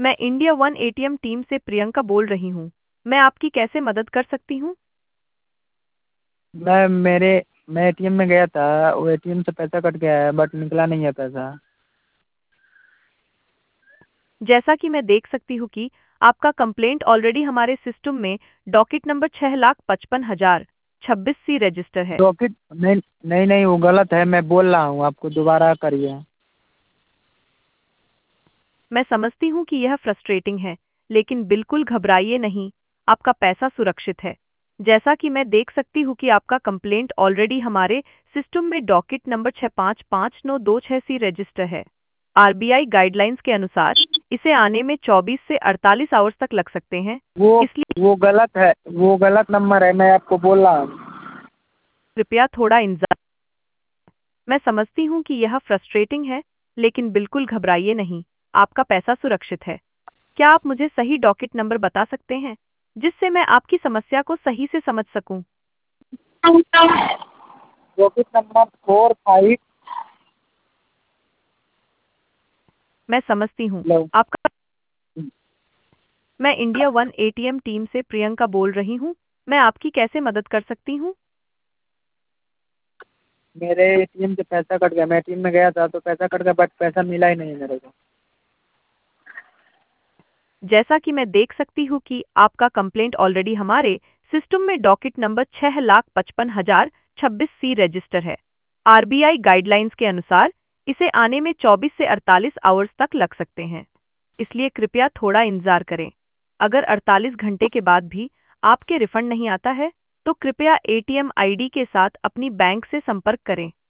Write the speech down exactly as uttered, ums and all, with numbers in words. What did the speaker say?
मैं India one ATM team से प्रियंका बोल रही हूँ। मैं आपकी कैसे मदद कर सकती हूँ? मैं मेरे मैं एटीएम में गया था, वो एटीएम से पैसा कट गया है बट निकला नहीं है पैसा। जैसा कि मैं देख सकती हूँ कि आपका कंप्लेंट ऑलरेडी हमारे सिस्टम में डॉकेट नंबर छह लाख पचपन हजार छब्बीस सी रजिस्टर है। डॉक्यूट नहीं नहीं नहीं वो गलत है, मैं बोल रहा हूँ आपको, दोबारा करिए। मैं समझती हूँ कि यह फ्रस्ट्रेटिंग है, लेकिन बिल्कुल घबराइए नहीं, आपका पैसा सुरक्षित है। जैसा कि मैं देख सकती हूँ कि आपका कंप्लेंट ऑलरेडी हमारे सिस्टम में डॉकेट नंबर छह पाँच पाँच नौ दो छह सी रजिस्टर है। आरबीआई गाइडलाइंस के अनुसार इसे आने में चौबीस से अड़तालीस आवर्स तक लग सकते हैं, वो इसलिए वो गलत है, वो गलत नंबर है, मैं आपको बोल रहा हूँ। कृपया थोड़ा इंतजार। मैं समझती हूँ कि यह फ्रस्ट्रेटिंग है, लेकिन बिल्कुल घबराइए नहीं, आपका पैसा सुरक्षित है। क्या आप मुझे सही डॉकेट नंबर बता सकते हैं, जिससे मैं आपकी समस्या को सही से समझ सकूं? Docket number four five. मैं समझती हूँ हेलो। आपका। मैं इंडिया वन एटीएम टीम से प्रियंका बोल रही हूँ। मैं आपकी कैसे मदद कर सकती हूँ? मेरे एटीएम से पैसा कट गया, मैं एटीएम में गया था तो पैसा कट गया बट पैसा मिला ही नहीं मेरे को। जैसा कि मैं देख सकती हूँ कि आपका कंप्लेंट ऑलरेडी हमारे सिस्टम में डॉकेट नंबर छह लाख पचपन हजार छब्बीस सी रजिस्टर है। आरबीआई गाइडलाइंस के अनुसार इसे आने में चौबीस से अड़तालीस आवर्स तक लग सकते हैं, इसलिए कृपया थोड़ा इंतजार करें। अगर अड़तालीस घंटे के बाद भी आपके रिफंड नहीं आता है, तो कृपया एटीएम आईडी के साथ अपनी बैंक से संपर्क करें।